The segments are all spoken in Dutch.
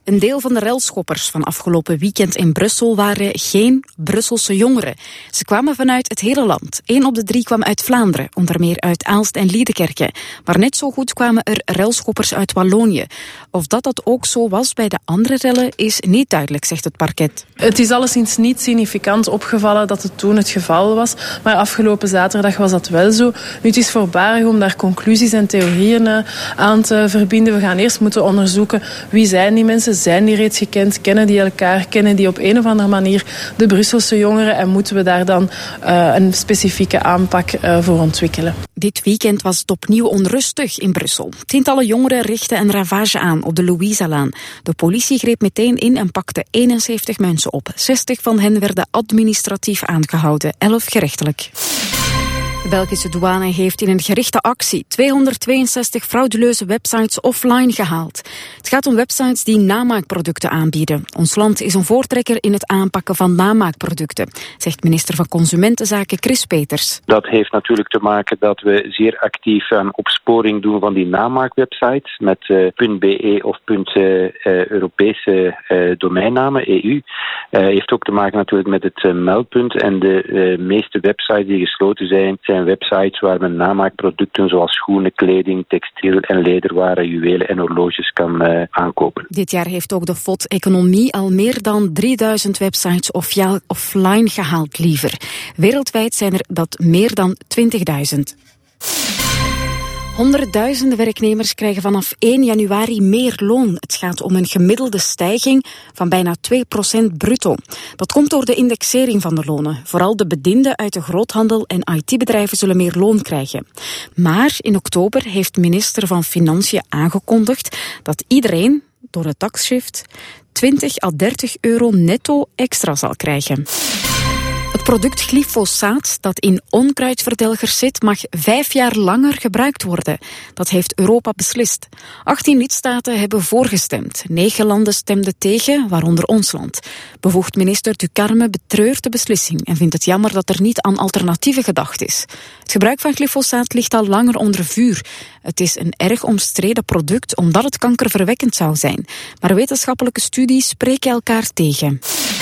Een deel van de relschoppers van afgelopen weekend in Brussel waren geen Brusselse jongeren. Ze kwamen vanuit het hele land. 1 op de 3 kwam uit Vlaanderen, onder meer uit Aalst en Liedekerke. Maar net zo goed kwamen er relschoppers uit Wallonië. Of dat ook zo was bij de andere rellen is niet duidelijk, zegt het parket. Het is alleszins niet significant opgevallen dat het toen het geval was. Maar afgelopen zaterdag was dat wel zo. Nu, het is voorbarig om daar conclusies en theorieën aan te verbinden. We gaan eerst moeten onderzoeken wie zijn die mensen. Zijn die reeds gekend? Kennen die elkaar? Kennen die op een of andere manier de Brusselse jongeren? En moeten we daar dan een specifieke aanpak voor ontwikkelen? Dit weekend was het opnieuw onrustig in Brussel. Tientallen jongeren richtten een ravage aan op de Louisalaan. De politie greep meteen in en pakte 71 mensen op. 60 van hen werden administratief aangehouden, 11 gerechtelijk. De Belgische douane heeft in een gerichte actie 262 frauduleuze websites offline gehaald. Het gaat om websites die namaakproducten aanbieden. Ons land is een voortrekker in het aanpakken van namaakproducten, zegt minister van Consumentenzaken Chris Peeters. Dat heeft natuurlijk te maken dat we zeer actief aan opsporing doen van die namaakwebsites met .be of Europese domeinnamen, EU. Heeft ook te maken natuurlijk met het meldpunt en de meeste websites die gesloten zijn websites waar men namaakproducten zoals schoenen, kleding, textiel en lederwaren, juwelen en horloges kan aankopen. Dit jaar heeft ook de FOD-economie al meer dan 3000 websites offline gehaald, liever. Wereldwijd zijn er dat meer dan 20.000. Honderdduizenden werknemers krijgen vanaf 1 januari meer loon. Het gaat om een gemiddelde stijging van bijna 2% bruto. Dat komt door de indexering van de lonen. Vooral de bedienden uit de groothandel en IT-bedrijven zullen meer loon krijgen. Maar in oktober heeft minister van Financiën aangekondigd dat iedereen door de taxshift 20 à 30 euro netto extra zal krijgen. Het product glyfosaat dat in onkruidverdelgers zit mag 5 jaar langer gebruikt worden. Dat heeft Europa beslist. 18 lidstaten hebben voorgestemd. 9 landen stemden tegen, waaronder ons land. Bevoegd minister Ducarme betreurt de beslissing en vindt het jammer dat er niet aan alternatieven gedacht is. Het gebruik van glyfosaat ligt al langer onder vuur. Het is een erg omstreden product omdat het kankerverwekkend zou zijn. Maar wetenschappelijke studies spreken elkaar tegen.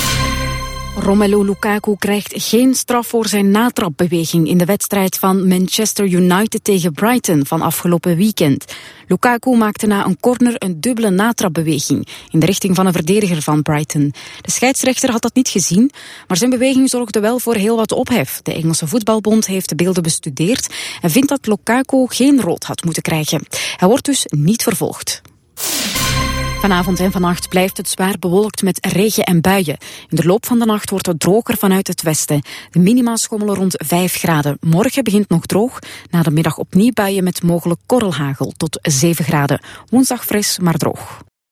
Romelu Lukaku krijgt geen straf voor zijn natrapbeweging in de wedstrijd van Manchester United tegen Brighton van afgelopen weekend. Lukaku maakte na een corner een dubbele natrapbeweging in de richting van een verdediger van Brighton. De scheidsrechter had dat niet gezien, maar zijn beweging zorgde wel voor heel wat ophef. De Engelse Voetbalbond heeft de beelden bestudeerd en vindt dat Lukaku geen rood had moeten krijgen. Hij wordt dus niet vervolgd. Vanavond en vannacht blijft het zwaar bewolkt met regen en buien. In de loop van de nacht wordt het droger vanuit het westen. De minima schommelen rond 5 graden. Morgen begint nog droog. Na de middag opnieuw buien met mogelijk korrelhagel tot 7 graden. Woensdag fris, maar droog.